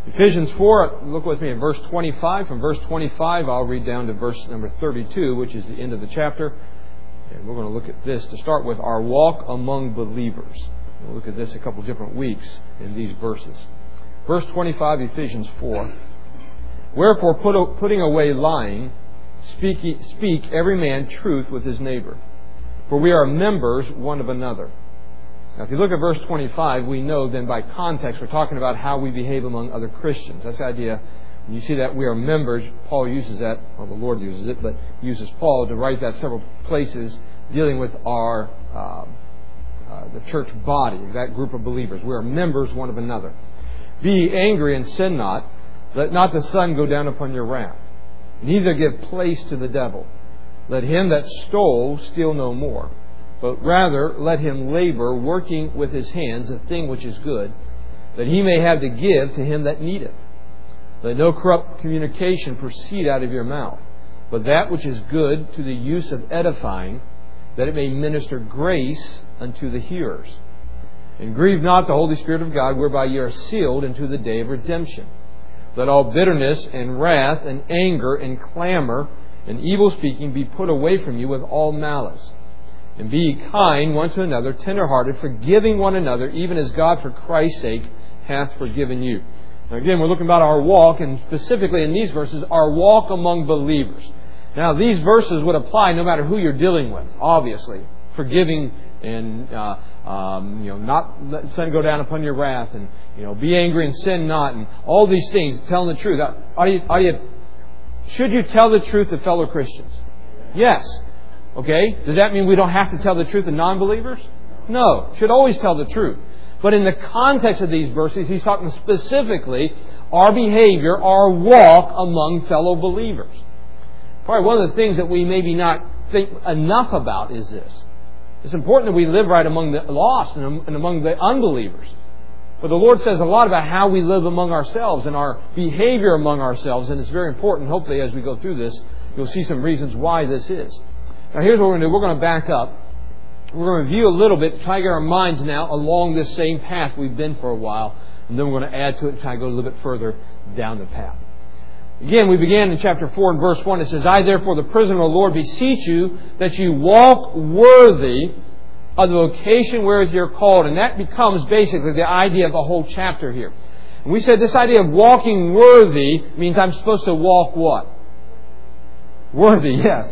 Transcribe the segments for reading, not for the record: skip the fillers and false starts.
Ephesians 4, look with me at verse 25. From verse 25, I'll read down to verse number 32, which is the end of the chapter. And we're going to look at this to start with, our walk among believers. We'll look at this a couple different weeks in these verses. Verse 25, Ephesians 4. Wherefore, putting away lying, speak every man truth with his neighbor. For we are members one of another. Now, if you look at verse 25, we know then by context we're talking about how we behave among other Christians. That's the idea. When you see that we are members, Paul uses that, well, the Lord uses it, but uses Paul to write that several places dealing with our the church body, that group of believers. We are members one of another. Be ye angry and sin not. Let not the sun go down upon your wrath. Neither give place to the devil. Let him that stole steal no more, but rather let him labor, working with his hands a thing which is good, that he may have to give to him that needeth. Let no corrupt communication proceed out of your mouth, but that which is good to the use of edifying, that it may minister grace unto the hearers. And grieve not the Holy Spirit of God, whereby ye are sealed unto the day of redemption. Let all bitterness and wrath and anger and clamor and evil speaking be put away from you with all malice. And be ye kind one to another, tenderhearted, forgiving one another, even as God for Christ's sake hath forgiven you. Now again, we're looking about our walk, and specifically in these verses, our walk among believers. Now these verses would apply no matter who you're dealing with, obviously. Forgiving and not let the sun go down upon your wrath, and be angry and sin not, and all these things, telling the truth. Should you tell the truth to fellow Christians? Yes. Okay? Does that mean we don't have to tell the truth to non-believers? No. Should always tell the truth. But in the context of these verses, he's talking specifically our behavior, our walk among fellow believers. Probably one of the things that we maybe not think enough about is this. It's important that we live right among the lost and among the unbelievers. But the Lord says a lot about how we live among ourselves and our behavior among ourselves, and it's very important. Hopefully, as we go through this, you'll see some reasons why this is. Now, here's what we're going to do. We're going to back up. We're going to review a little bit, try to get our minds now along this same path we've been for a while, and then we're going to add to it and try to go a little bit further down the path. Again, we began in chapter 4 and verse 1. It says, I therefore, the prisoner of the Lord, beseech you that you walk worthy of the vocation wherewith you're called. And that becomes basically the idea of the whole chapter here. And we said this idea of walking worthy means I'm supposed to walk what? Worthy, yes.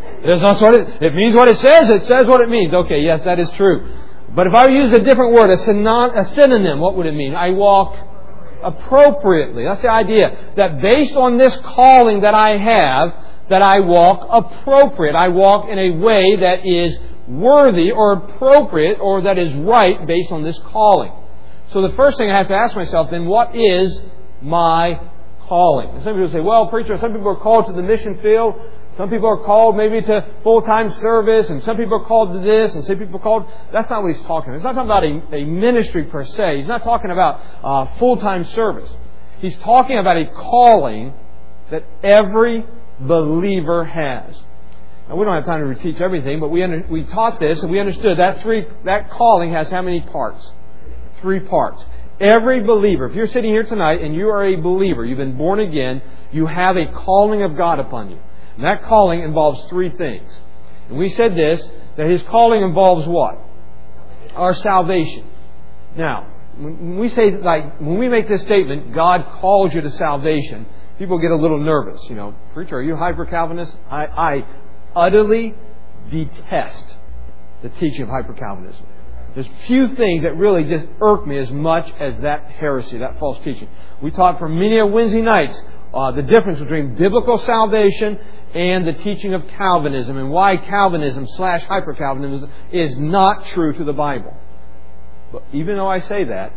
It means what it says. It says what it means. Okay, yes, that is true. But if I use a different word, a synonym, what would it mean? I walk appropriately. That's the idea. That based on this calling that I have, that I walk appropriate. I walk in a way that is worthy or appropriate or that is right based on this calling. So the first thing I have to ask myself then, what is my calling? And some people say, well, preacher, some people are called to the mission field. Some people are called maybe to full-time service, and some people are called to this, and some people are called... That's not what he's talking about. He's not talking about a ministry per se. He's not talking about full-time service. He's talking about a calling that every believer has. Now, we don't have time to teach everything, but we taught this, and we understood that calling has how many parts? 3 parts. Every believer, if you're sitting here tonight and you are a believer, you've been born again, you have a calling of God upon you. And that calling involves 3 things. And we said this, that His calling involves what? Our salvation. Now, when we make this statement, God calls you to salvation, people get a little nervous. Preacher, are you hyper-Calvinist? I utterly detest the teaching of hyper-Calvinism. There's few things that really just irk me as much as that heresy, that false teaching. We taught for many a Wednesday nights the difference between biblical salvation and the teaching of Calvinism, and why Calvinism / hyper-Calvinism is not true to the Bible. But even though I say that,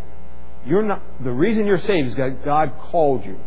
the reason you're saved is that God called you.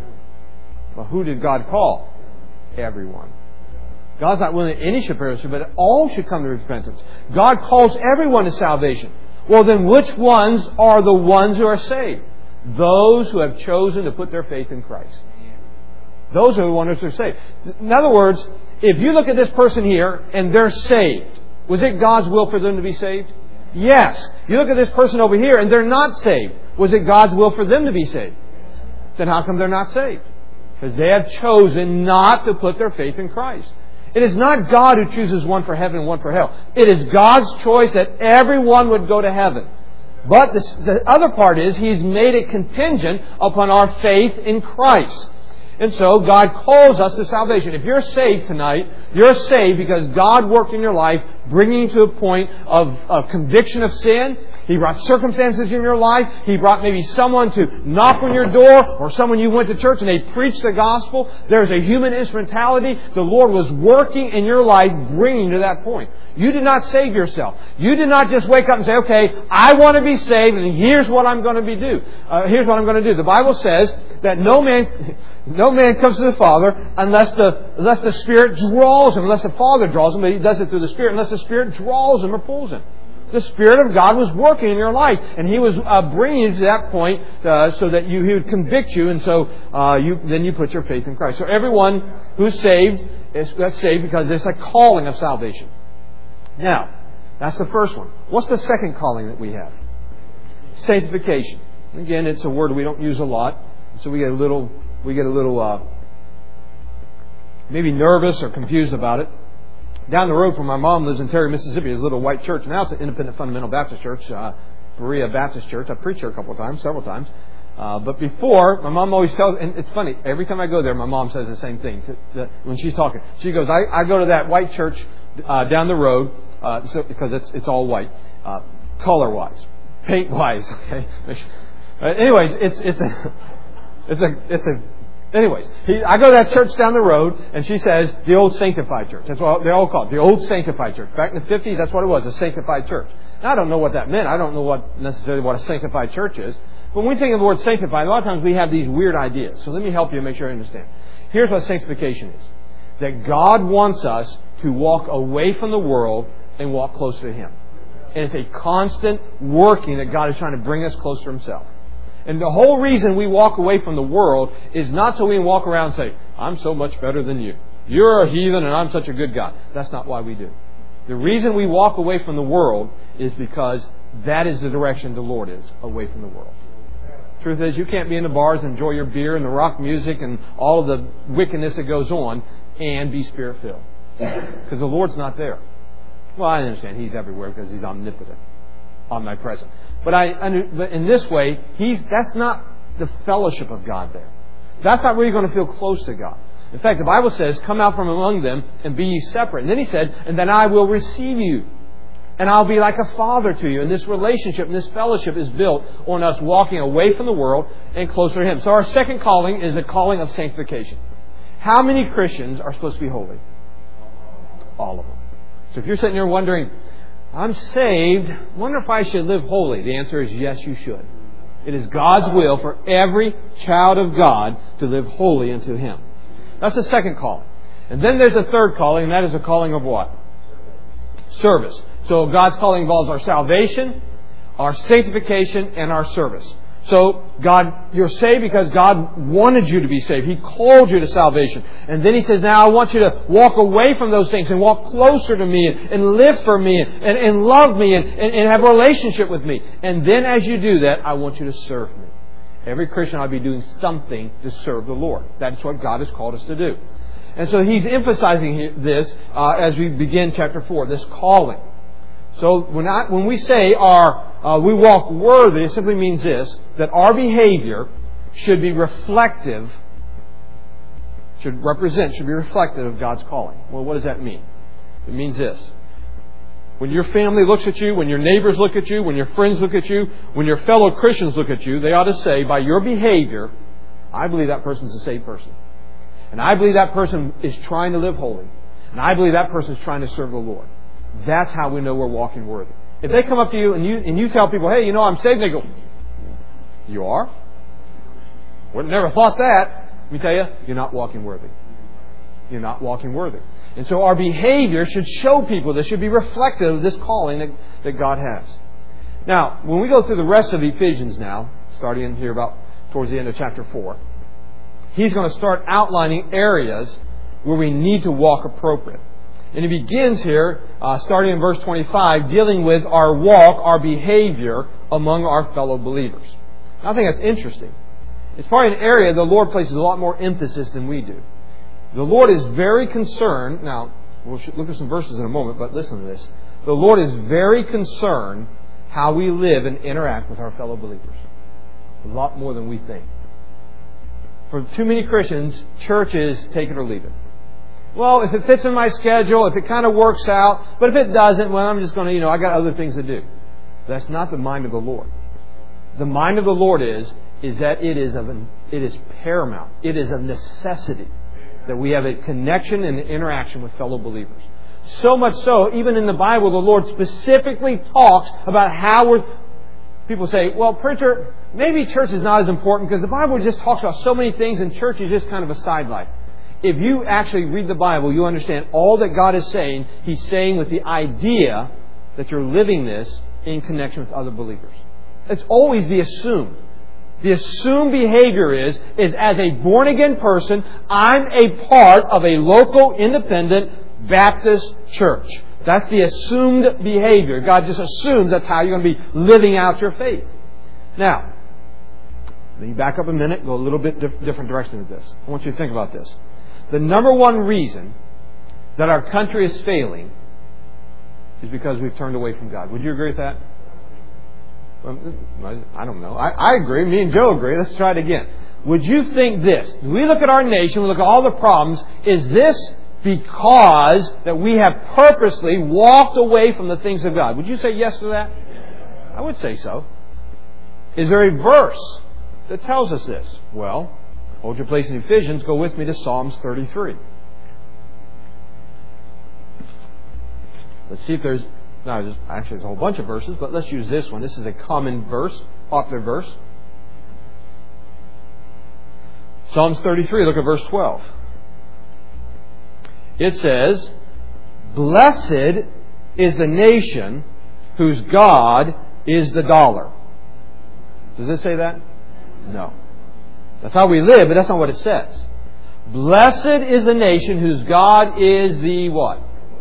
Well, who did God call? Everyone. God's not willing that any should perish, but all should come to repentance. God calls everyone to salvation. Well, then which ones are the ones who are saved? Those who have chosen to put their faith in Christ. Those are the ones who are saved. In other words, if you look at this person here and they're saved, was it God's will for them to be saved? Yes. You look at this person over here and they're not saved. Was it God's will for them to be saved? then how come they're not saved? Because they have chosen not to put their faith in Christ. It is not God who chooses one for heaven and one for hell. It is God's choice that everyone would go to heaven. But the other part is He's made it contingent upon our faith in Christ. And so God calls us to salvation. If you're saved tonight, you're saved because God worked in your life, bringing you to a point of conviction of sin. He brought circumstances in your life. He brought maybe someone to knock on your door, or someone you went to church and they preached the gospel. There's a human instrumentality. The Lord was working in your life, bringing you to that point. You did not save yourself. You did not just wake up and say, okay, I want to be saved, and here's what I'm going to do. Here's what I'm going to do. The Bible says that no man comes to the Father unless the Spirit draws him, unless the Father draws him, but He does it through the Spirit, unless the Spirit draws him or pulls him. The Spirit of God was working in your life, and He was bringing you to that point so that He would convict you, and so then you put your faith in Christ. So everyone who's saved that's saved because it's a calling of salvation. Now, that's the first one. What's the second calling that we have? Sanctification. Again, it's a word we don't use a lot, so we get a little maybe nervous or confused about it. Down the road from my mom lives in Terry, Mississippi. There's a little white church. Now it's an independent fundamental Baptist church, Berea Baptist Church. I've preached here several times. But before, my mom always tells, and it's funny, every time I go there, my mom says the same thing when she's talking. She goes, I go to that white church down the road, because it's all white, color-wise, paint-wise. Okay. Anyways, Anyways, I go to that church down the road, and she says, the Old Sanctified Church. That's what they're all called, the Old Sanctified Church. Back in the 50s, that's what it was, a sanctified church. Now, I don't know what that meant. I don't know necessarily what a sanctified church is. But when we think of the word sanctified, a lot of times we have these weird ideas. So let me help you make sure I understand. Here's what sanctification is. That God wants us to walk away from the world and walk closer to Him. And it's a constant working that God is trying to bring us closer to Himself. And the whole reason we walk away from the world is not so we can walk around and say, I'm so much better than you. You're a heathen and I'm such a good guy. That's not why we do. The reason we walk away from the world is because that is the direction the Lord is, away from the world. Truth is, you can't be in the bars and enjoy your beer and the rock music and all of the wickedness that goes on and be Spirit-filled. Because the Lord's not there. Well, I understand He's everywhere because He's omnipotent, omnipresent. But in this way, that's not the fellowship of God there. That's not where you're going to feel close to God. In fact, the Bible says, come out from among them and be ye separate. And then He said, and then I will receive you. And I'll be like a father to you. And this relationship and this fellowship is built on us walking away from the world and closer to Him. So our second calling is a calling of sanctification. How many Christians are supposed to be holy? All of them. So if you're sitting there wondering, I'm saved, wonder if I should live holy. The answer is yes, you should. It is God's will for every child of God to live holy unto Him. That's the second calling. And then there's a third calling, and that is a calling of what? Service. So God's calling involves our salvation, our sanctification, and our service. So you're saved because God wanted you to be saved. He called you to salvation. And then He says, now I want you to walk away from those things and walk closer to me and live for me and love me and have a relationship with me. And then as you do that, I want you to serve me. Every Christian ought to be doing something to serve the Lord. That's what God has called us to do. And so He's emphasizing this as we begin chapter 4, this calling. So when we say we walk worthy, it simply means this, that our behavior should be reflective, should be reflective of God's calling. Well, what does that mean? It means this. When your family looks at you, when your neighbors look at you, when your friends look at you, when your fellow Christians look at you, they ought to say, by your behavior, I believe that person's a saved person. And I believe that person is trying to live holy. And I believe that person is trying to serve the Lord. That's how we know we're walking worthy. If they come up to you and you tell people, hey, I'm saved, and they go, you are? Would have never thought that. Let me tell you, you're not walking worthy. You're not walking worthy. And so our behavior should show people, this should be reflective of this calling that God has. Now, when we go through the rest of Ephesians now, starting in here about towards the end of chapter 4, he's going to start outlining areas where we need to walk appropriate. And he begins here, starting in verse 25, dealing with our walk, our behavior among our fellow believers. I think that's interesting. It's probably an area the Lord places a lot more emphasis than we do. The Lord is very concerned. Now, we'll look at some verses in a moment, but listen to this. The Lord is very concerned how we live and interact with our fellow believers. A lot more than we think. For too many Christians, church is take it or leave it. Well, if it fits in my schedule, if it kind of works out, but if it doesn't, well, I'm just going to, I got other things to do. That's not the mind of the Lord. The mind of the Lord is that it is paramount. It is a necessity that we have a connection and interaction with fellow believers. So much so, even in the Bible, the Lord specifically talks about how people say, well, preacher, maybe church is not as important because the Bible just talks about so many things and church is just kind of a sidelight. If you actually read the Bible, you understand all that God is saying. He's saying with the idea that you're living this in connection with other believers. It's always the assumed. The assumed behavior is as a born-again person, I'm a part of a local independent Baptist church. That's the assumed behavior. God just assumes that's how you're going to be living out your faith. Now, let me back up a minute and go a little bit different direction with this. I want you to think about this. The number one reason that our country is failing is because we've turned away from God. Would you agree with that? I don't know. I agree. Me and Joe agree. Let's try it again. Would you think this? We look at our nation, we look at all the problems. Is this because that we have purposely walked away from the things of God? Would you say yes to that? I would say so. Is there a verse that tells us this? Well, hold your place in Ephesians. Go with me to Psalms 33. Let's see if there's... Now, there's a whole bunch of verses, but let's use this one. This is a common verse, popular verse. Psalms 33, look at verse 12. It says, "Blessed is the nation whose God is the dollar." Does it say that? No. That's how we live, but that's not what it says. Blessed is the nation whose God is the what?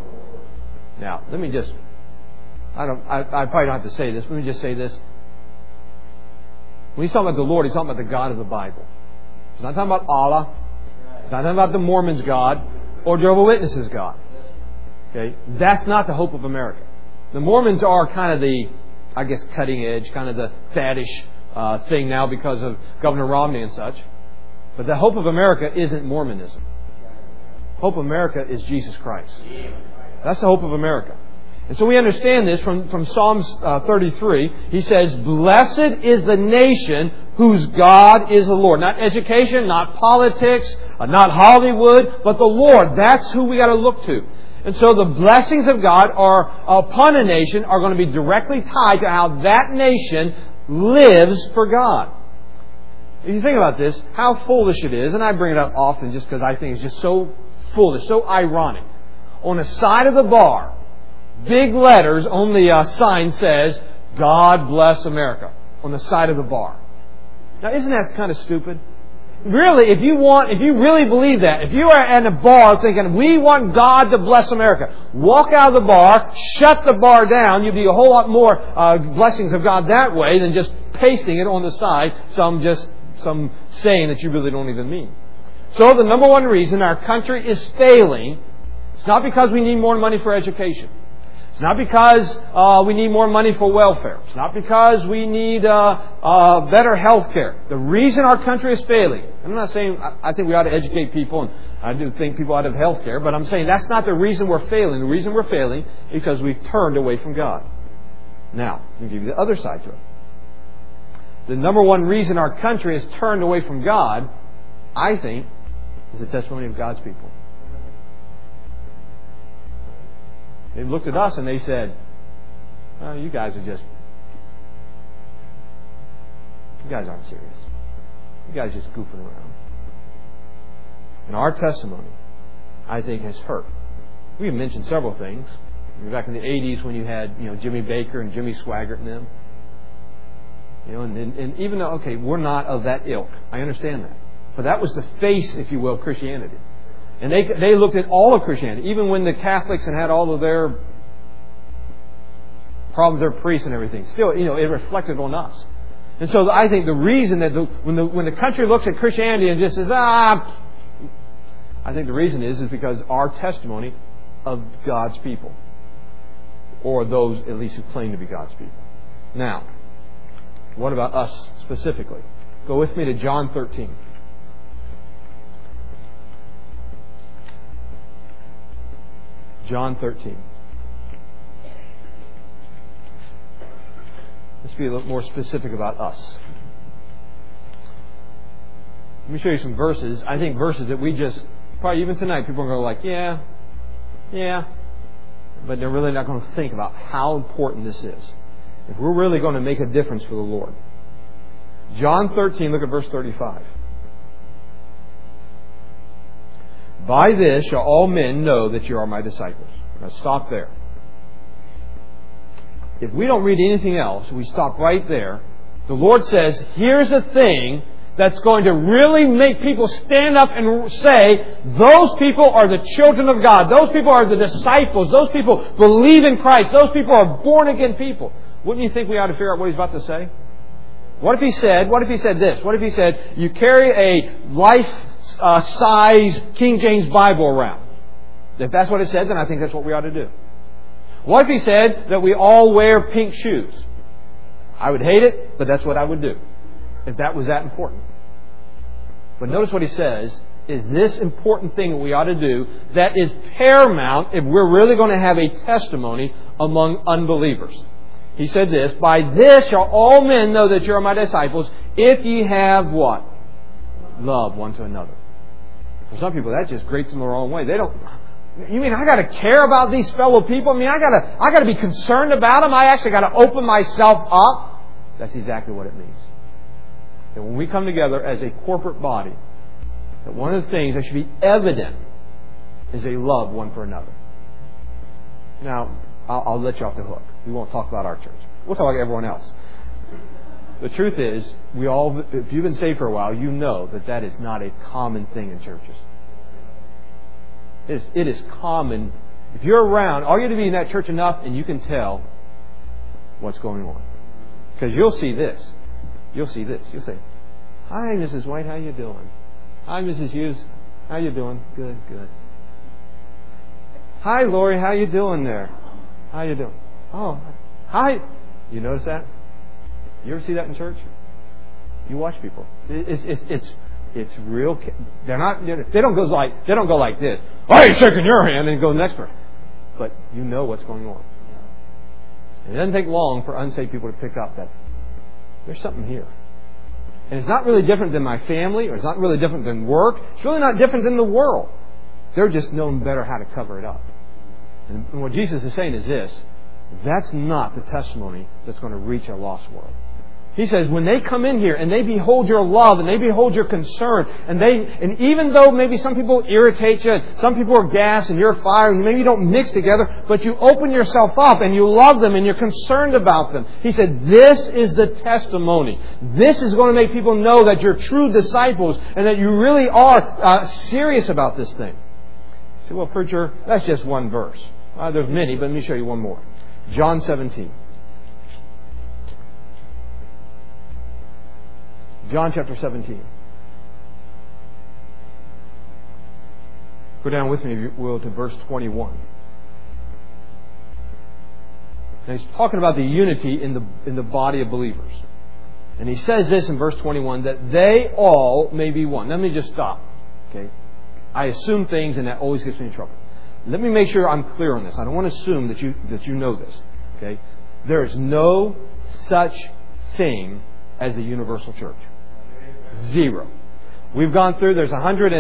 Now, let me just... I probably don't have to say this. Let me just say this. When he's talking about the Lord, he's talking about the God of the Bible. He's not talking about Allah. He's not talking about the Mormons' God or Jehovah's Witnesses' God. Okay? That's not the hope of America. The Mormons are kind of the, I guess, cutting edge, kind of the faddish thing now because of Governor Romney and such. But the hope of America isn't Mormonism. Hope of America is Jesus Christ. That's the hope of America. And so we understand this from Psalms 33. He says, "Blessed is the nation whose God is the Lord." Not education, not politics, not Hollywood, but the Lord. That's who we got to look to. And so the blessings of God are upon a nation are going to be directly tied to how that nation lives for God. If you think about this, how foolish it is, and I bring it up often just because I think it's just so foolish, so ironic. On the side of the bar, big letters on the sign says, "God bless America," on the side of the bar. Now, isn't that kind of stupid? Really, if you really believe that, if you are at a bar thinking, we want God to bless America, walk out of the bar, shut the bar down, you'll be a whole lot more blessings of God that way than just pasting it on the side, some saying that you really don't even mean. So the number one reason our country is failing, it's not because we need more money for education. It's not because we need more money for welfare. It's not because we need better health care. The reason our country is failing, I'm not saying I think we ought to educate people, and I do think people ought to have health care, but I'm saying that's not the reason we're failing. The reason we're failing is because we've turned away from God. Now, let me give you the other side to it. The number one reason our country has turned away from God, I think, is the testimony of God's people. They looked at us and they said, "Oh, you guys aren't serious. You guys are just goofing around." And our testimony, I think, has hurt. We have mentioned several things. Back in the 80s when you had, Jimmy Baker and Jimmy Swaggart and them. And even though, okay, we're not of that ilk. I understand that. But that was the face, if you will, of Christianity. And they looked at all of Christianity, even when the Catholics had all of their problems, their priests and everything. Still, it reflected on us. And so I think the reason that when the country looks at Christianity and just says, I think the reason is because our testimony of God's people, or those at least who claim to be God's people. Now, what about us specifically? Go with me to John 13. John 13. Let's be a little more specific about us. Let me show you some verses. I think verses that we just, probably even tonight, people are going to go like, yeah. But they're really not going to think about how important this is. If we're really going to make a difference for the Lord. John 13, look at verse 35. By this shall all men know that you are my disciples. Now stop there. If we don't read anything else, we stop right there. The Lord says, here's a thing that's going to really make people stand up and say, those people are the children of God. Those people are the disciples. Those people believe in Christ. Those people are born again people. Wouldn't you think we ought to figure out what He's about to say? What if He said this? What if He said, you carry a life-size King James Bible around? If that's what it said, then I think that's what we ought to do. What if He said that we all wear pink shoes? I would hate it, but that's what I would do, if that was that important. But notice what He says is this important thing that we ought to do that is paramount if we're really going to have a testimony among unbelievers. He said this, by this shall all men know that you are my disciples, if ye have what? Love one to another. For some people, that just grates them the wrong way. They don't... You mean I got to care about these fellow people? I mean, I got to be concerned about them? I actually got to open myself up? That's exactly what it means. That when we come together as a corporate body, that one of the things that should be evident is a love one for another. Now, I'll let you off the hook. We won't talk about our church. We'll talk about everyone else. The truth is, if you've been saved for a while, you know that is not a common thing in churches. It is common. If you're around, all you have to be in that church enough and you can tell what's going on. Because you'll see this. You'll say, hi, Mrs. White, how you doing? Hi, Mrs. Hughes, how you doing? Good. Hi, Lori, how you doing there? How you doing? Oh, hi. You notice that? You ever see that in church? You watch people. It's real. They don't go like this. I ain't shaking your hand, and go next person. But you know what's going on. And it doesn't take long for unsaved people to pick up that there's something here. And it's not really different than my family, or it's not really different than work. It's really not different than the world. They're just knowing better how to cover it up. And what Jesus is saying is this: that's not the testimony that's going to reach a lost world. He says, when they come in here and they behold your love and they behold your concern, and even though maybe some people irritate you, some people are gas and you're fire, and maybe you don't mix together, but you open yourself up and you love them and you're concerned about them. He said, this is the testimony. This is going to make people know that you're true disciples and that you really are serious about this thing. You say, well, preacher, that's just one verse. There's many, but let me show you one more. John 17. John chapter 17. Go down with me, if you will, to verse 21. And he's talking about the unity in the body of believers. And he says this in verse 21, that they all may be one. Let me just stop. Okay? I assume things, and that always gets me in trouble. Let me make sure I'm clear on this. I don't want to assume that you know this. Okay? There is no such thing as the universal church. Zero. We've gone through, there's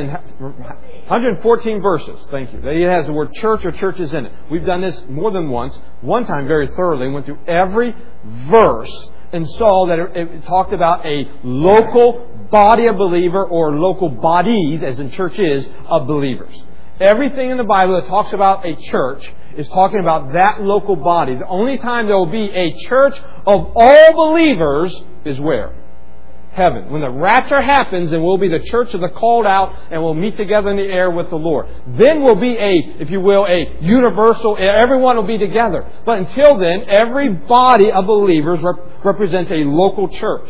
114 verses. Thank you. It has the word church or churches in it. We've done this more than once. One time very thoroughly. Went through every verse and saw that it talked about a local body of believer, or local bodies, as in church is, of believers. Everything in the Bible that talks about a church is talking about that local body. The only time there will be a church of all believers is where? Heaven. When the rapture happens, then we'll be the church of the called out, and we'll meet together in the air with the Lord. Then we'll be a universal, everyone will be together. But until then, every body of believers represents a local church.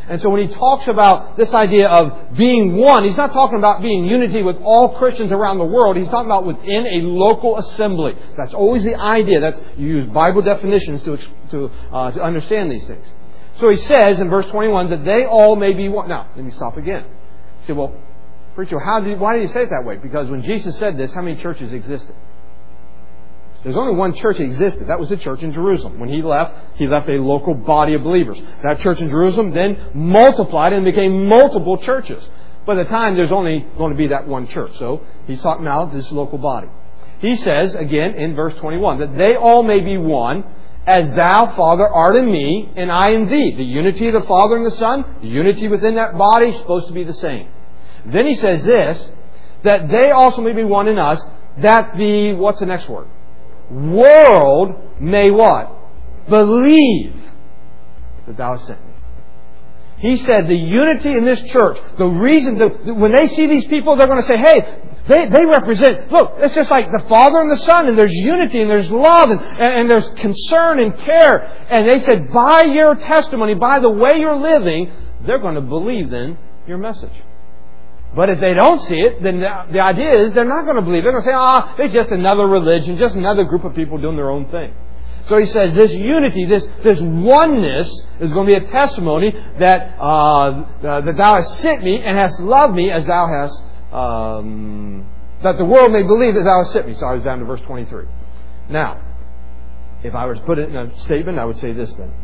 And so when he talks about this idea of being one, he's not talking about being unity with all Christians around the world. He's talking about within a local assembly. That's always the idea. You use Bible definitions to understand these things. So he says in verse 21 that they all may be one. Now, let me stop again. You say, well, preacher, why did he say it that way? Because when Jesus said this, how many churches existed? There's only one church that existed. That was the church in Jerusalem. When he left a local body of believers. That church in Jerusalem then multiplied and became multiple churches. By the time, there's only going to be that one church. So he's talking now this local body. He says, again, in verse 21, that they all may be one, as thou, Father, art in me, and I in thee. The unity of the Father and the Son, the unity within that body is supposed to be the same. Then he says this, that they also may be one in us, that the, what's the next word? World may what? Believe that thou hast sent me. He said the unity in this church, the reason, when they see these people, they're going to say, hey, they represent, look, it's just like the Father and the Son, and there's unity, and there's love, and there's concern and care. And they said, by your testimony, by the way you're living, they're going to believe then your message. But if they don't see it, then the idea is they're not going to believe. They're going to say, it's just another religion, just another group of people doing their own thing. So he says this unity, this oneness is going to be a testimony that thou hast sent me and hast loved me as thou hast, that the world may believe that thou hast sent me. So I was down to verse 23. Now, if I were to put it in a statement, I would say this then.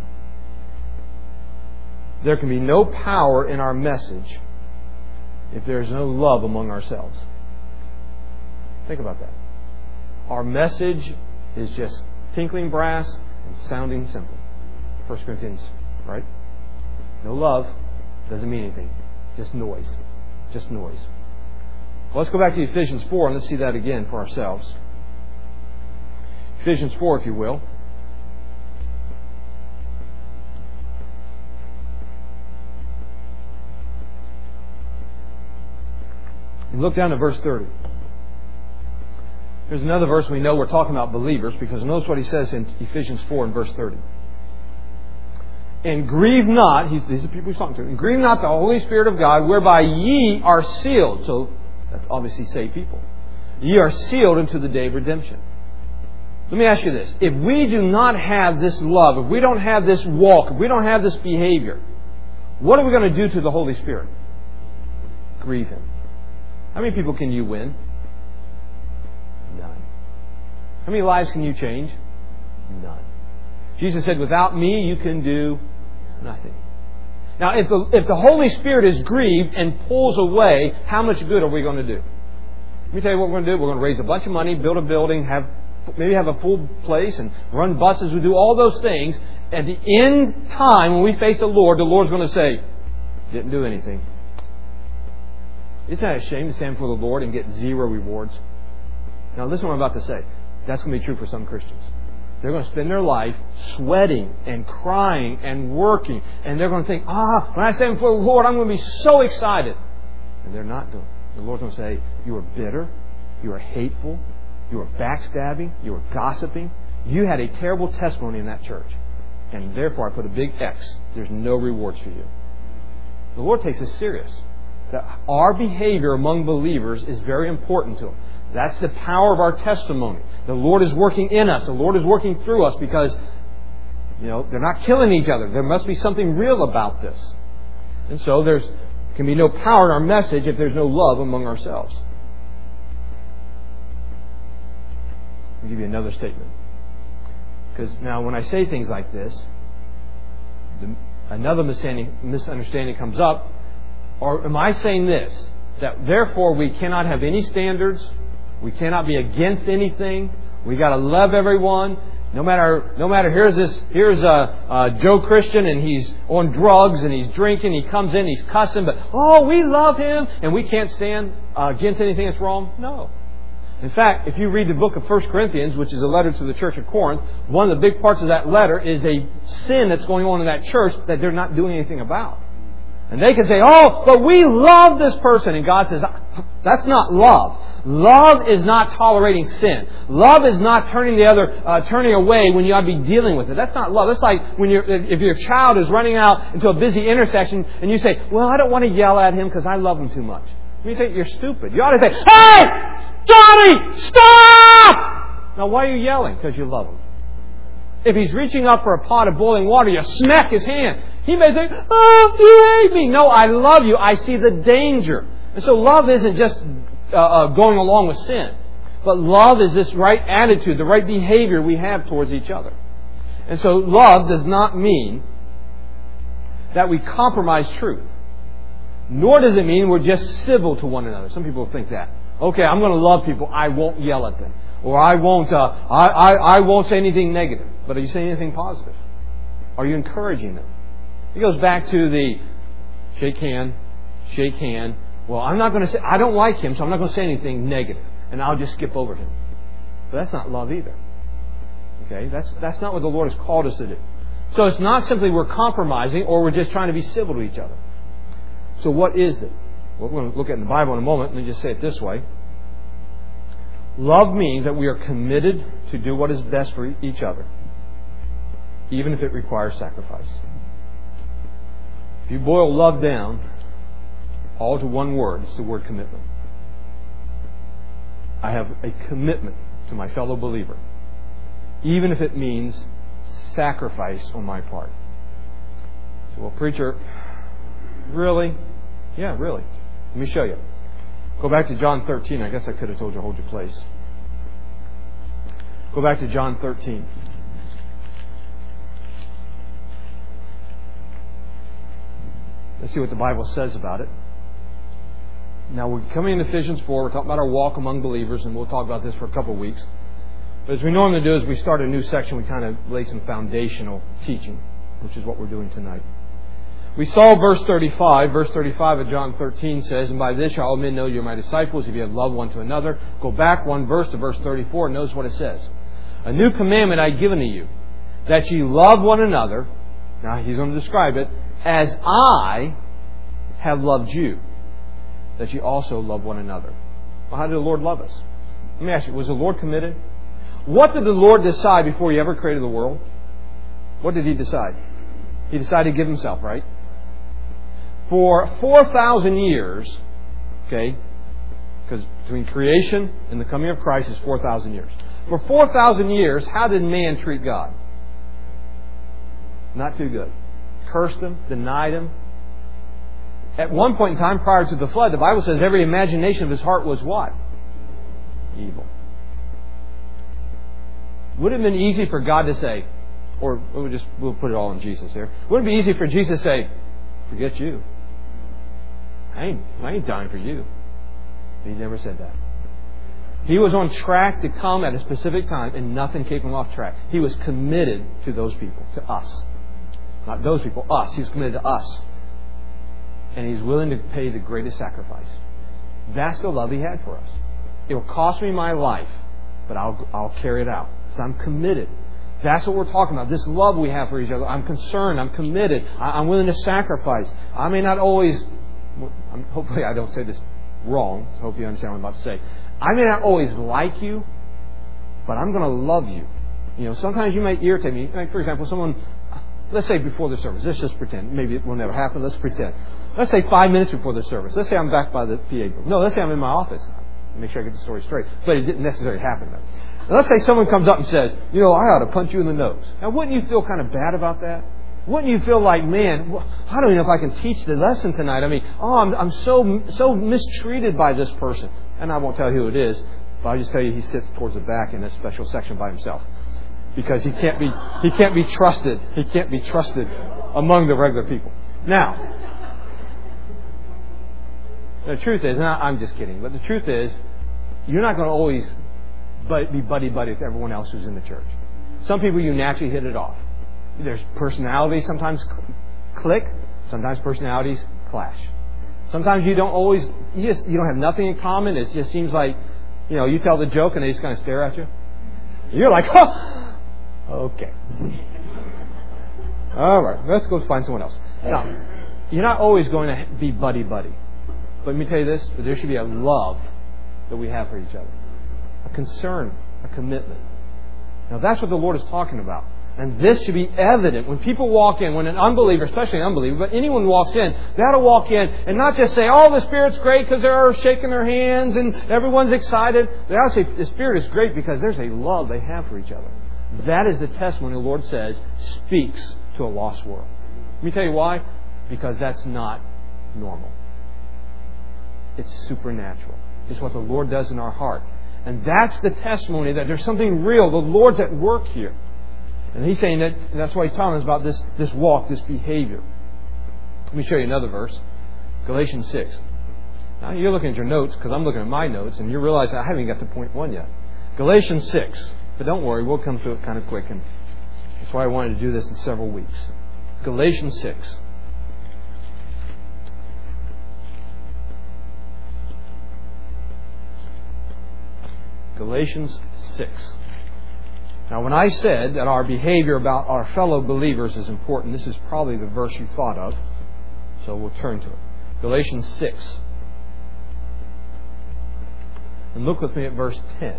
There can be no power in our message if there is no love among ourselves. Think about that. Our message is just tinkling brass and sounding simple. 1 Corinthians, right? No love doesn't mean anything. Just noise. Just noise. Well, let's go back to Ephesians 4 and let's see that again for ourselves. Ephesians 4, if you will. And look down to verse 30. There's another verse we know we're talking about believers, because notice what he says in Ephesians 4 and verse 30. And grieve not, these are people he's talking to, and grieve not the Holy Spirit of God, whereby ye are sealed. So that's obviously saved people. Ye are sealed unto the day of redemption. Let me ask you this. If we do not have this love, if we don't have this walk, if we don't have this behavior, what are we going to do to the Holy Spirit? Grieve Him. How many people can you win? None. How many lives can you change? None. Jesus said, without me you can do nothing. Now, if the Holy Spirit is grieved and pulls away, how much good are we going to do? Let me tell you what we're going to do. We're going to raise a bunch of money, build a building, maybe have a full place, and run buses. We do all those things. At the end time, when we face the Lord's going to say, didn't do anything. Isn't that a shame to stand before the Lord and get zero rewards? Now listen to what I'm about to say. That's going to be true for some Christians. They're going to spend their life sweating and crying and working. And they're going to think, when I stand before the Lord, I'm going to be so excited. And they're not doing it. The Lord's going to say, you are bitter. You are hateful. You are backstabbing. You are gossiping. You had a terrible testimony in that church. And therefore I put a big X. There's no rewards for you. The Lord takes this serious. That our behavior among believers is very important to Him. That's the power of our testimony. The Lord is working in us. The Lord is working through us because, they're not killing each other. There must be something real about this. And so there can be no power in our message if there's no love among ourselves. I'll give you another statement. Because now when I say things like this, another misunderstanding comes up. Or am I saying this? That therefore we cannot have any standards. We cannot be against anything. We got to love everyone. No matter here's a Joe Christian and he's on drugs and he's drinking. He comes in, he's cussing, but we love him and we can't stand against anything that's wrong. No. In fact, if you read the book of 1 Corinthians, which is a letter to the church of Corinth, one of the big parts of that letter is a sin that's going on in that church that they're not doing anything about. And they can say, but we love this person. And God says, that's not love. Love is not tolerating sin. Love is not turning away when you ought to be dealing with it. That's not love. That's like if your child is running out into a busy intersection and you say, well, I don't want to yell at him because I love him too much. You think you're stupid. You ought to say, hey, Johnny, stop! Now, why are you yelling? Because you love him. If he's reaching up for a pot of boiling water, you smack his hand. He may think, oh, you hate me. No, I love you. I see the danger. And so love isn't just going along with sin. But love is this right attitude, the right behavior we have towards each other. And so love does not mean that we compromise truth. Nor does it mean we're just civil to one another. Some people think that. Okay, I'm going to love people. I won't yell at them. Or I won't say anything negative. But are you saying anything positive? Are you encouraging them? It goes back to the shake hand. Well, I'm not going to say, I don't like him, so I'm not going to say anything negative. And I'll just skip over him. But that's not love either. Okay? That's not what the Lord has called us to do. So it's not simply we're compromising or we're just trying to be civil to each other. So what is it? Well, we're going to look at it in the Bible in a moment. Let me just say it this way. Love means that we are committed to do what is best for each other, even if it requires sacrifice. If you boil love down all to one word, it's the word commitment. I have a commitment to my fellow believer, even if it means sacrifice on my part. So, well, preacher, really? Yeah, really. Let me show you. Go back to John 13. I guess I could have told you to hold your place. Go back to John 13. Let's see what the Bible says about it. Now, we're coming into Ephesians 4. We're talking about our walk among believers, and we'll talk about this for a couple of weeks. But as we normally do, as we start a new section, we kind of lay some foundational teaching, which is what we're doing tonight. We saw verse 35. Verse 35 of John 13 says, and by this shall all men know you're my disciples, if you have love one to another. Go back one verse to verse 34 and notice what it says. A new commandment I give unto you, that ye love one another. Now he's going to describe it. As I have loved you, that ye also love one another. Well, how did the Lord love us? Let me ask you, was the Lord committed? What did the Lord decide before He ever created the world? What did He decide? He decided to give Himself, right? For 4,000 years, okay, because between creation and the coming of Christ is 4,000 years. For 4,000 years, how did man treat God? Not too good. Cursed Him, denied Him. At one point in time, prior to the flood, the Bible says every imagination of his heart was what? Evil. Would it have been easy for God to say, or we'll put it all in Jesus here. Would it be easy for Jesus to say, forget you. I ain't dying for you. He never said that. He was on track to come at a specific time, and nothing kept Him off track. He was committed to those people, to us. Not those people, us. He's committed to us. And He's willing to pay the greatest sacrifice. That's the love He had for us. It will cost me my life, but I'll carry it out. Because I'm committed. That's what we're talking about. This love we have for each other. I'm concerned. I'm committed. I'm willing to sacrifice. I may not always... Hopefully I don't say this wrong. So I hope you understand what I'm about to say. I may not always like you, but I'm going to love you. You know, sometimes you might irritate me. Like, for example, someone... Let's say before the service. Let's just pretend. Maybe it will never happen. Let's pretend. Let's say 5 minutes before the service. Let's say I'm back by the PA booth. No, let's say I'm in my office. Make sure I get the story straight. But it didn't necessarily happen then. Now, let's say someone comes up and says, I ought to punch you in the nose. Now, wouldn't you feel kind of bad about that? Wouldn't you feel like, man, I don't even know if I can teach the lesson tonight. I mean, I'm so mistreated by this person. And I won't tell you who it is, but I'll just tell you he sits towards the back in a special section by himself. Because he can't be trusted. He can't be trusted among the regular people. Now, the truth is, and I'm just kidding, but the truth is, you're not going to always be buddy-buddy with everyone else who's in the church. Some people you naturally hit it off. There's personalities sometimes click, sometimes personalities clash. Sometimes you don't have nothing in common. It just seems like, you tell the joke and they just kind of stare at you. You're like, okay. All right, let's go find someone else. Now, you're not always going to be buddy-buddy. But let me tell you this, there should be a love that we have for each other. A concern, a commitment. Now that's what the Lord is talking about. And this should be evident when people walk in, when an unbeliever, especially an unbeliever, but anyone walks in, they ought to walk in and not just say, oh, the Spirit's great because they're shaking their hands and everyone's excited. They ought to say, the Spirit is great because there's a love they have for each other. That is the testimony the Lord says speaks to a lost world. Let me tell you why. Because that's not normal. It's supernatural. It's what the Lord does in our heart. And that's the testimony that there's something real. The Lord's at work here. And He's saying that's why He's telling us about this walk, this behavior. Let me show you another verse. Galatians 6. Now you're looking at your notes because I'm looking at my notes and you realize I haven't got to point 1 yet. Galatians 6. But don't worry, we'll come to it kind of quick. And that's why I wanted to do this in several weeks. Galatians 6. Galatians 6. Now, when I said that our behavior about our fellow believers is important, this is probably the verse you thought of. So we'll turn to it. Galatians 6. And look with me at verse 10.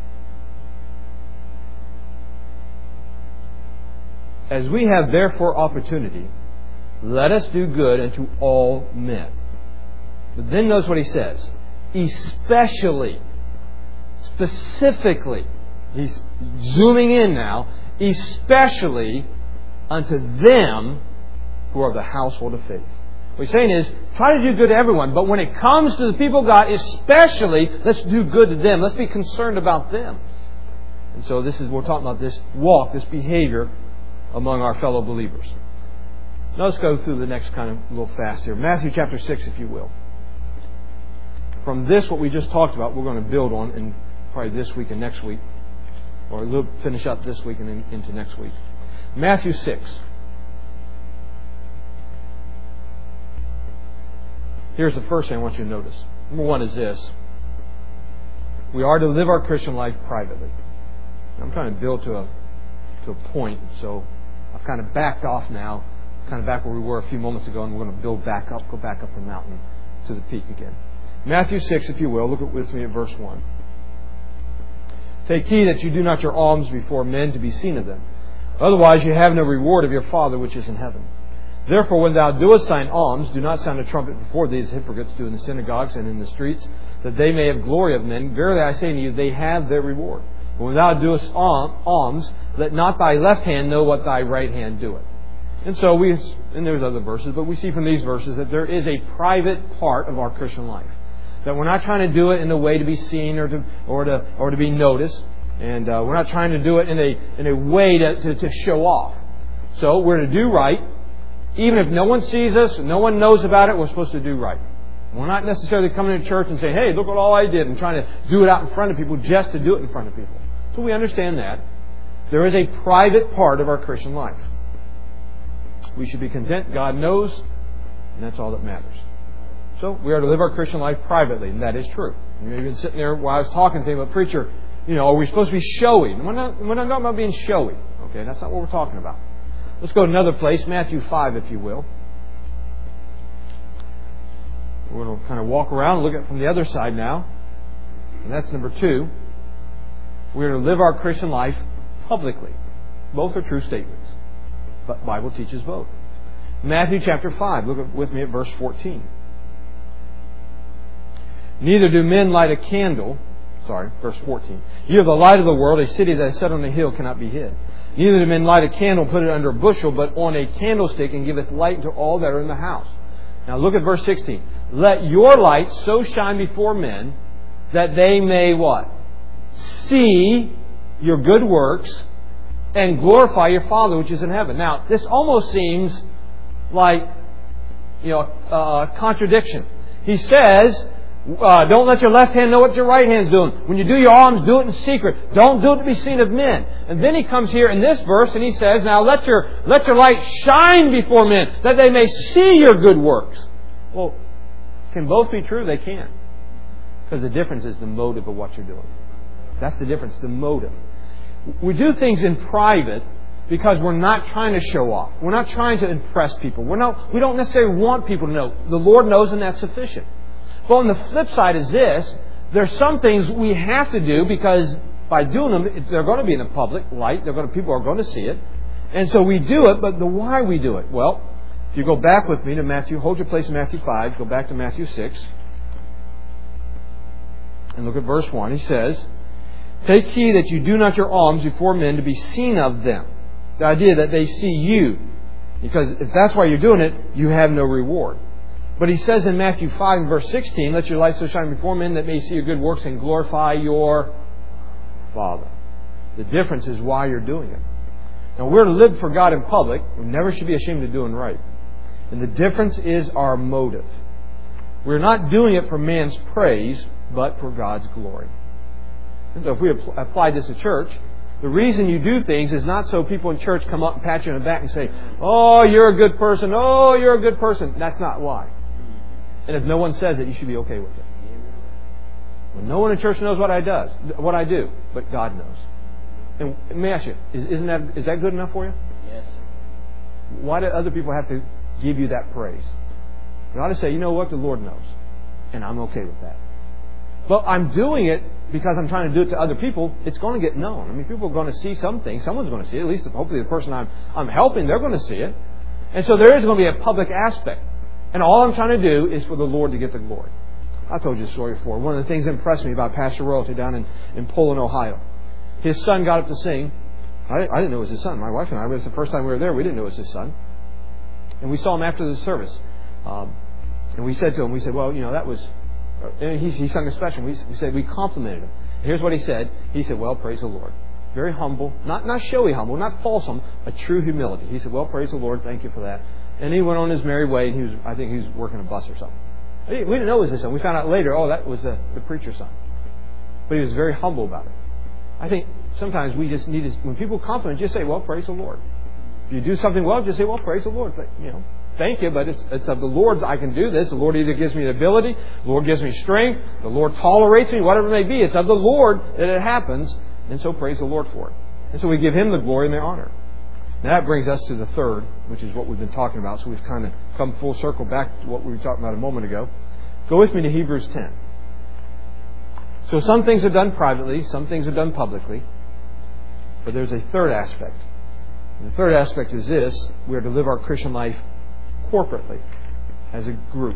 As we have therefore opportunity, let us do good unto all men. But then notice what he says. Especially, specifically, he's zooming in now, especially unto them who are of the household of faith. What he's saying is, try to do good to everyone, but when it comes to the people of God, especially, let's do good to them. Let's be concerned about them. And so we're talking about this walk, this behavior among our fellow believers. Now let's go through the next kind of a little fast here. Matthew chapter 6, if you will. From this, what we just talked about, we're going to build on in probably this week and next week. Or we'll finish up this week and into next week. Matthew 6. Here's the first thing I want you to notice. Number 1 is this. We are to live our Christian life privately. I'm trying to build to a point, so I've kind of backed off now, kind of back where we were a few moments ago, and we're going to build back up, go back up the mountain to the peak again. Matthew 6, if you will, look with me at verse 1. Take heed that you do not your alms before men to be seen of them. Otherwise you have no reward of your Father which is in heaven. Therefore when thou doest thine alms, do not sound a trumpet before thee, as hypocrites do in the synagogues and in the streets, that they may have glory of men. Verily I say to you, they have their reward. But when thou doest alms, let not thy left hand know what thy right hand doeth. And so and there's other verses, but we see from these verses that there is a private part of our Christian life. That we're not trying to do it in a way to be seen or to be noticed, and we're not trying to do it in a way to show off. So we're to do right, even if no one sees us, no one knows about it. We're supposed to do right. We're not necessarily coming to church and saying, "Hey, look at all I did," and trying to do it out in front of people just to do it in front of people. So we understand that there is a private part of our Christian life. We should be content. God knows, and that's all that matters. So we are to live our Christian life privately, and that is true. You've been sitting there while I was talking, saying, "But preacher, are we supposed to be showy?" We're not talking about being showy. Okay, that's not what we're talking about. Let's go to another place, Matthew 5, if you will. We're going to kind of walk around and look at it from the other side now. And that's number 2. We're to live our Christian life publicly. Both are true statements. But the Bible teaches both. Matthew chapter 5, look with me at verse 14. Neither do men light a candle. Verse 14. You are the light of the world. A city that is set on a hill cannot be hid. Neither do men light a candle, put it under a bushel, but on a candlestick, and giveth light to all that are in the house. Now look at verse 16. Let your light so shine before men that they may what? See your good works and glorify your Father which is in heaven. Now, this almost seems like a contradiction. He says, don't let your left hand know what your right hand's doing. When you do your alms, do it in secret. Don't do it to be seen of men. And then he comes here in this verse and he says, now let your light shine before men, that they may see your good works. Well, can both be true? They can. Because the difference is the motive of what you're doing. That's the difference, the motive. We do things in private because we're not trying to show off. We're not trying to impress people. We don't necessarily want people to know. The Lord knows, and that's sufficient. But on the flip side is this, There's some things we have to do because by doing them, they're going to be in the public light. People are going to see it. And so we do it, but the why we do it. Well, if you go back with me to Matthew, hold your place in Matthew 5, go back to Matthew 6, and look at verse 1. He says, "Take heed that you do not your alms before men to be seen of them." The idea that they see you. Because if that's why you're doing it, you have no reward. But he says in Matthew 5 and verse 16, "Let your light so shine before men that may see your good works and glorify your Father." The difference is why you're doing it. Now, we're to live for God in public. We never should be ashamed of doing right. And the difference is our motive. We're not doing it for man's praise, but for God's glory. And so if we apply this to church, the reason you do things is not so people in church come up and pat you on the back and say, "Oh, you're a good person. Oh, you're a good person." That's not why. And if no one says it, you should be okay with it. Well, no one in church knows what I do, but God knows. And let me ask you, is that good enough for you? Yes. Why do other people have to give you that praise? You ought to say, "You know what? The Lord knows. And I'm okay with that." But I'm doing it because I'm trying to do it to other people. It's going to get known. I mean, people are going to see something. Someone's going to see it. At least, hopefully, the person I'm helping, they're going to see it. And so there is going to be a public aspect. And all I'm trying to do is for the Lord to get the glory. I told you a story before. One of the things that impressed me about Pastor Royalty down in Poland, Ohio. His son got up to sing. I didn't know it was his son. My wife and I, it was the first time we were there, we didn't know it was his son. And we saw him after the service. And we said to him, we said, "Well, that was..." And he sung a special. We said, we complimented him. And here's what he said. He said, "Well, praise the Lord." Very humble. Not showy humble, not false humble, a true humility. He said, "Well, praise the Lord. Thank you for that." And he went on his merry way, and I think he was working a bus or something. We didn't know it was his son. We found out later, that was the preacher's son. But he was very humble about it. I think sometimes we just need to, when people compliment, just say, "Well, praise the Lord." If you do something well, just say, "Well, praise the Lord." But, thank you, but it's of the Lord's I can do this. The Lord either gives me the ability, the Lord gives me strength, the Lord tolerates me, whatever it may be. It's of the Lord that it happens, and so praise the Lord for it. And so we give Him the glory and the honor. Now that brings us to the third, which is what we've been talking about. So we've kind of come full circle back to what we were talking about a moment ago. Go with me to Hebrews 10. So some things are done privately, some things are done publicly, but there's a third aspect. And the third aspect is this: we are to live our Christian life corporately, as a group.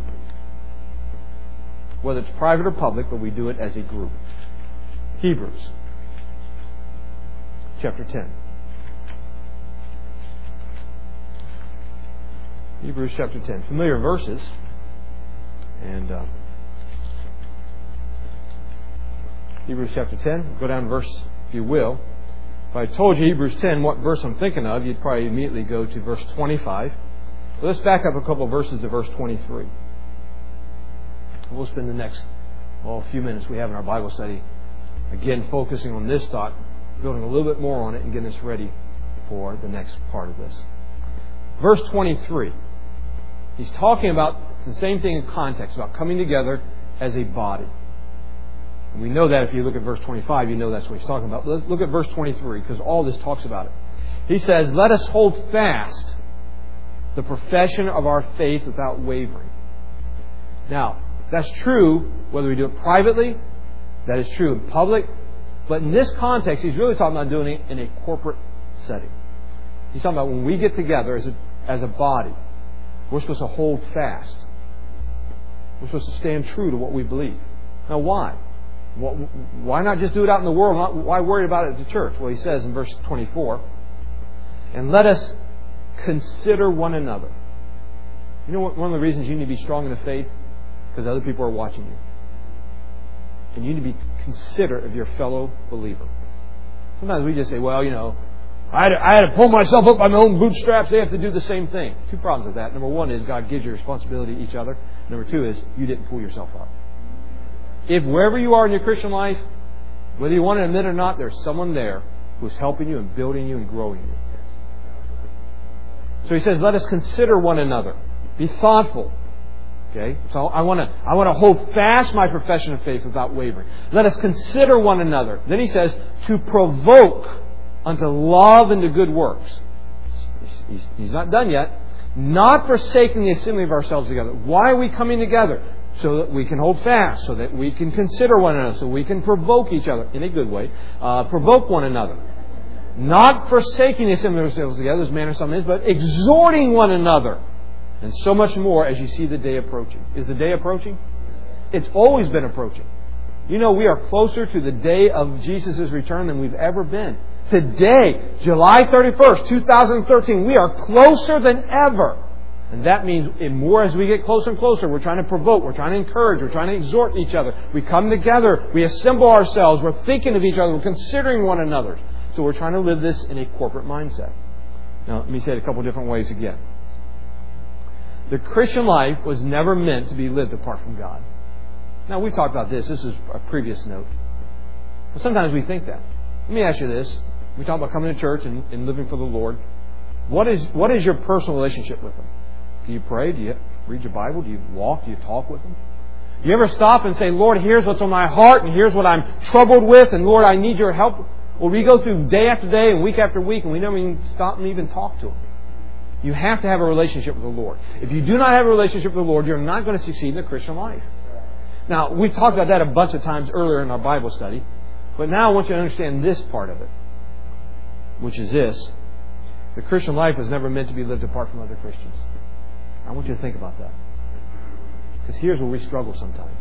Whether it's private or public, but we do it as a group. Hebrews chapter 10. Hebrews chapter 10. Familiar verses. And Hebrews chapter 10. Go down to verse, if you will. If I told you Hebrews 10, what verse I'm thinking of, you'd probably immediately go to verse 25. But let's back up a couple of verses to verse 23. We'll spend the next few minutes we have in our Bible study, again, focusing on this thought, building a little bit more on it, and getting us ready for the next part of this. Verse 23. He's talking about the same thing in context, about coming together as a body. And we know that if you look at verse 25, you know that's what he's talking about. Let's look at verse 23, because all this talks about it. He says, "Let us hold fast the profession of our faith without wavering." Now, that's true whether we do it privately, that is true in public, but in this context, he's really talking about doing it in a corporate setting. He's talking about when we get together as a body, we're supposed to hold fast. We're supposed to stand true to what we believe. Now, why? Why not just do it out in the world? Why worry about it at the church? Well, he says in verse 24, "And let us consider one another." You know what? One of the reasons you need to be strong in the faith? Because other people are watching you. And you need to be considerate of your fellow believer. Sometimes we just say, "Well, I had to pull myself up by my own bootstraps. They have to do the same thing." Two problems with that. Number one is God gives you responsibility to each other. Number two is you didn't pull yourself up. If wherever you are in your Christian life, whether you want to admit it or not, there's someone there who's helping you and building you and growing you. So he says, "Let us consider one another. Be thoughtful." Okay? So I want to hold fast my profession of faith without wavering. Let us consider one another. Then he says, "to provoke unto love and to good works." He's not done yet. "Not forsaking the assembly of ourselves together." Why are we coming together? so that we can hold fast, so that we can consider one another, so we can provoke each other in a good way, provoke one another. Not forsaking the assembly of ourselves together, as manner some is, but exhorting one another. And so much more as you see the day approaching. Is the day approaching? It's always been approaching. You know, we are closer to the day of Jesus' return than we've ever been. Today, July 31st, 2013, we are closer than ever. And that means more as we get closer and closer, we're trying to provoke, we're trying to encourage, we're trying to exhort each other. We come together, we assemble ourselves, we're thinking of each other, we're considering one another. So we're trying to live this in a corporate mindset. Now, let me say it a couple different ways again. The Christian life was never meant to be lived apart from God. Now, we've talked about this. This is a previous note. But sometimes we think that. Let me ask you this. We talk about coming to church and living for the Lord. What is your personal relationship with Him? Do you pray? Do you read your Bible? Do you walk? Do you talk with Him? Do you ever stop and say, Lord, here's what's on my heart and here's what I'm troubled with and Lord, I need your help? Or we go through day after day and week after week and we never even stop and even talk to Him. You have to have a relationship with the Lord. If you do not have a relationship with the Lord, you're not going to succeed in the Christian life. Now, we talked about that a bunch of times earlier in our Bible study. But now I want you to understand this part of it, which is this. The Christian life was never meant to be lived apart from other Christians. I want you to think about that. Because here's where we struggle sometimes.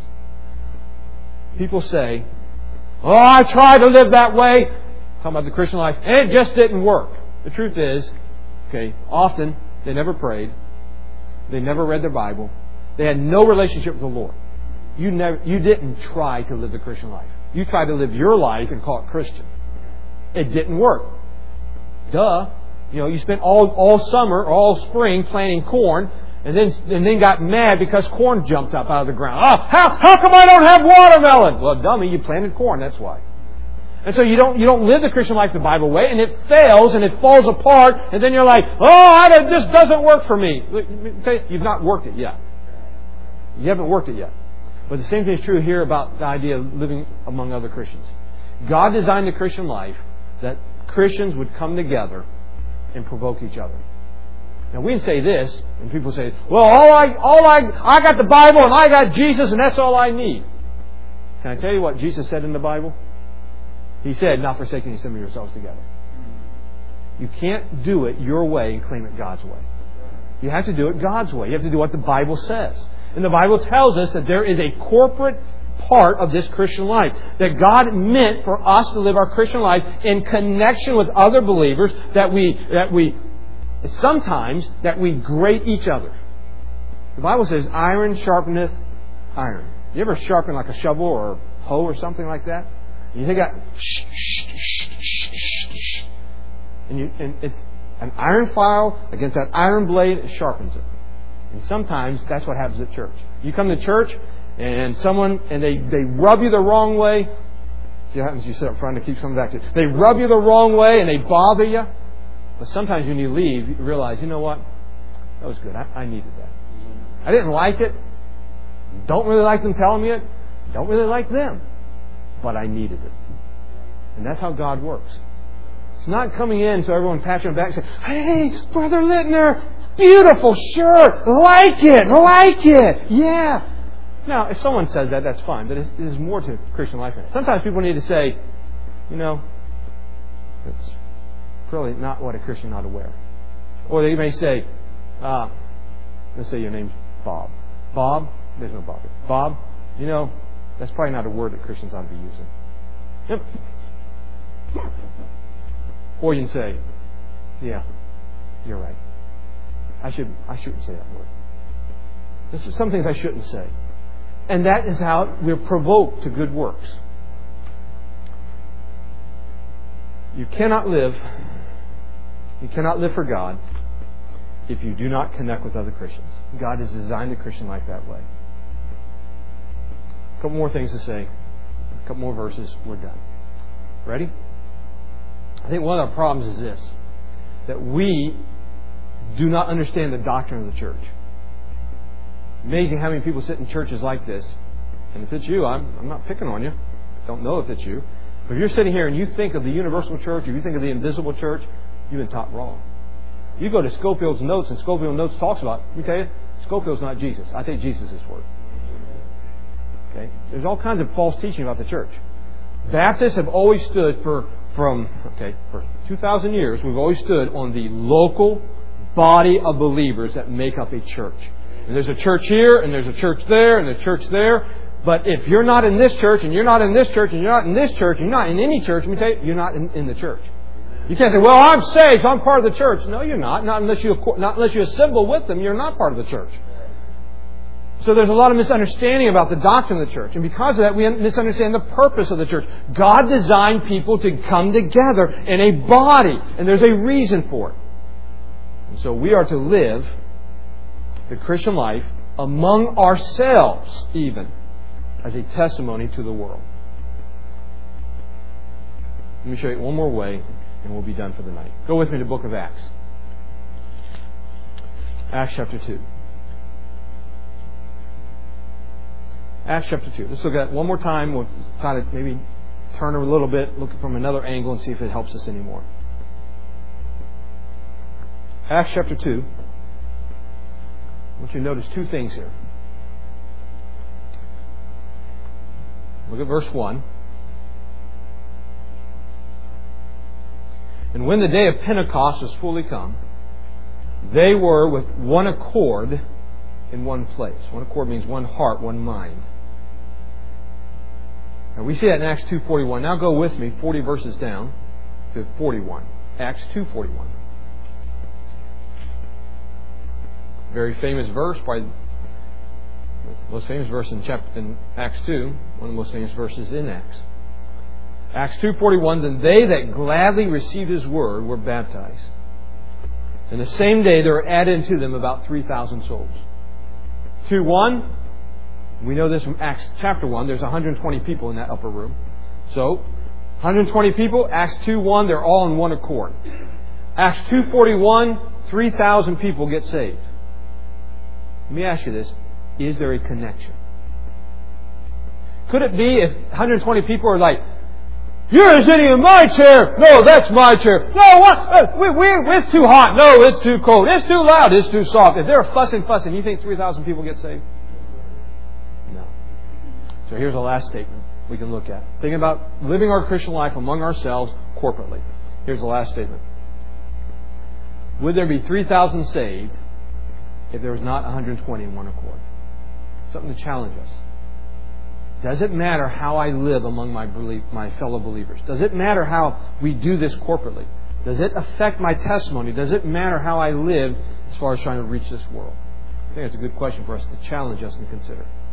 People say, oh, I tried to live that way. Talking about the Christian life, and it just didn't work. The truth is, often they never prayed. They never read their Bible. They had no relationship with the Lord. You didn't try to live the Christian life. You tried to live your life and call it Christian. It didn't work. Duh. You spent all summer or all spring planting corn and then got mad because corn jumped up out of the ground. Oh, how come I don't have watermelon? Well, dummy, you planted corn, that's why. And so you don't live the Christian life the Bible way, and it fails and it falls apart, and then you're like, this doesn't work for me. You've not worked it yet. You haven't worked it yet. But the same thing is true here about the idea of living among other Christians. God designed the Christian life that Christians would come together and provoke each other. Now we can say this, and people say, well, I got the Bible and I got Jesus and that's all I need. Can I tell you what Jesus said in the Bible? He said, not forsaking the assembly of yourselves together. You can't do it your way and claim it God's way. You have to do it God's way. You have to do what the Bible says. And the Bible tells us that there is a corporate part of this Christian life. That God meant for us to live our Christian life in connection with other believers, that we sometimes grate each other. The Bible says, iron sharpeneth iron. You ever sharpen like a shovel or a hoe or something like that? You take that, and it's an iron file against that iron blade, it sharpens it. And sometimes that's what happens at church. You come to church and they rub you the wrong way. See what happens? You sit up front and keep coming back to it. They rub you the wrong way and they bother you. But sometimes when you leave, you realize, you know what? That was good. I needed that. I didn't like it. Don't really like them telling me it. Don't really like them. But I needed it. And that's how God works. It's not coming in so everyone pats you on the back and says, hey, Brother Littner, beautiful shirt. Like it. Yeah. Now, if someone says that, that's fine. But there's more to Christian life. Sometimes people need to say, it's probably not what a Christian ought to wear. Or they may say, let's say your name's Bob. Bob? There's no Bob here. Bob, that's probably not a word that Christians ought to be using. Yep. Or you can say, yeah, you're right. I shouldn't say that word. There's some things I shouldn't say. And that is how we're provoked to good works. You cannot live for God if you do not connect with other Christians. God has designed the Christian life that way. A couple more things to say. A couple more verses. We're done. Ready? I think one of our problems is this. That we do not understand the doctrine of the church. Amazing how many people sit in churches like this. And if it's you, I'm not picking on you. I don't know if it's you. But if you're sitting here and you think of the universal church or you think of the invisible church, you've been taught wrong. You go to Scofield's notes and Scofield's notes talks about, let me tell you, Scofield's not Jesus. I think Jesus is Word. Okay? There's all kinds of false teaching about the church. Baptists have always stood for 2,000 years, we've always stood on the local body of believers that make up a church. And there's a church here, and there's a church there, and a church there. But if you're not in this church, and you're not in this church, and you're not in this church, and you're not in any church, let me tell you, you're not in the church. You can't say, well, I'm saved, so I'm part of the church. No, you're not. Not unless you assemble with them, you're not part of the church. So there's a lot of misunderstanding about the doctrine of the church. And because of that, we misunderstand the purpose of the church. God designed people to come together in a body, and there's a reason for it. And so we are to live the Christian life among ourselves, even, as a testimony to the world. Let me show you one more way, and we'll be done for the night. Go with me to the book of Acts. Acts chapter 2. Acts chapter 2. Let's look at it one more time. We'll kind of maybe turn it a little bit, look from another angle, and see if it helps us anymore. Acts chapter 2. I want you to notice two things here. Look at verse 1. And when the day of Pentecost was fully come, they were with one accord in one place. One accord means one heart, one mind. Now we see that in Acts 2:41. Now go with me 40 verses down to 41. Acts 2:41. Very famous verse, probably the most famous verse in Acts 2, one of the most famous verses in Acts. Acts 2:41, then they that gladly received His word were baptized. And the same day there were added to them about 3,000 souls. 2:1, we know this from Acts chapter 1, there's 120 people in that upper room. So, 120 people, Acts 2:1, they're all in one accord. Acts 2:41, 3,000 people get saved. Let me ask you this. Is there a connection? Could it be if 120 people are like, you're sitting in my chair. No, that's my chair. No, what? It's too hot. No, it's too cold. It's too loud. It's too soft. If they're fussing, you think 3,000 people get saved? No. So here's the last statement we can look at. Thinking about living our Christian life among ourselves corporately. Here's the last statement. Would there be 3,000 saved if there was not 120 in one accord? Something to challenge us. Does it matter how I live among my fellow believers? Does it matter how we do this corporately? Does it affect my testimony? Does it matter how I live as far as trying to reach this world? I think that's a good question for us to challenge us and consider.